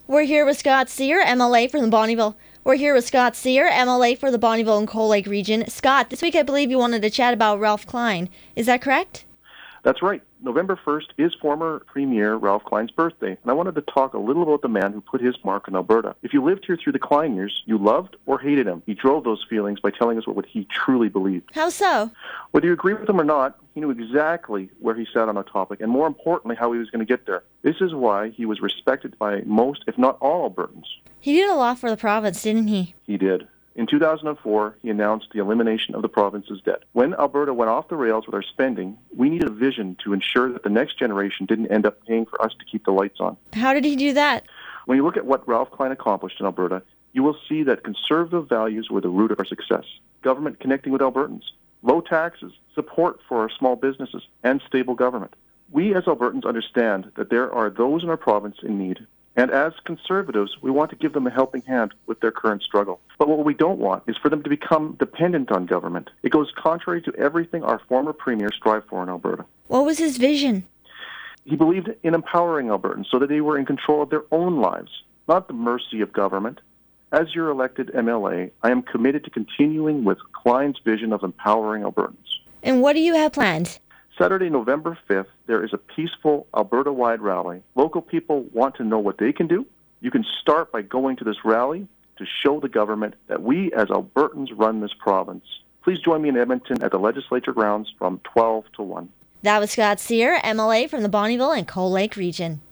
We're here with Scott Cyr, MLA from the Bonnyville. We're here with Scott Cyr, MLA for the Bonnyville and Cold Lake region. Scott, this week I believe you wanted to chat about Ralph Klein. Is that correct? That's right. November 1st is former Premier Ralph Klein's birthday, and I wanted to talk a little about the man who put his mark on Alberta. If you lived here through the Klein years, you loved or hated him. He drove those feelings by telling us what he truly believed. How so? Whether you agree with him or not, he knew exactly where he sat on a topic, and more importantly, how he was going to get there. This is why he was respected by most, if not all, Albertans. He did a lot for the province, didn't he? He did. In 2004, he announced the elimination of the province's debt. When Alberta went off the rails with our spending, we needed a vision to ensure that the next generation didn't end up paying for us to keep the lights on. How did he do that? When you look at what Ralph Klein accomplished in Alberta, you will see that conservative values were the root of our success. Government connecting with Albertans, low taxes, support for our small businesses, and stable government. We as Albertans understand that there are those in our province in need. And as conservatives, we want to give them a helping hand with their current struggle. But what we don't want is for them to become dependent on government. It goes contrary to everything our former premier strived for in Alberta. What was his vision? He believed in empowering Albertans so that they were in control of their own lives, not the mercy of government. As your elected MLA, I am committed to continuing with Klein's vision of empowering Albertans. And what do you have planned? Saturday, November 5th, there is a peaceful Alberta-wide rally. Local people want to know what they can do. You can start by going to this rally to show the government that we as Albertans run this province. Please join me in Edmonton at the Legislature grounds from 12 to 1. That was Scott Cyr, MLA from the Bonnyville and Cold Lake region.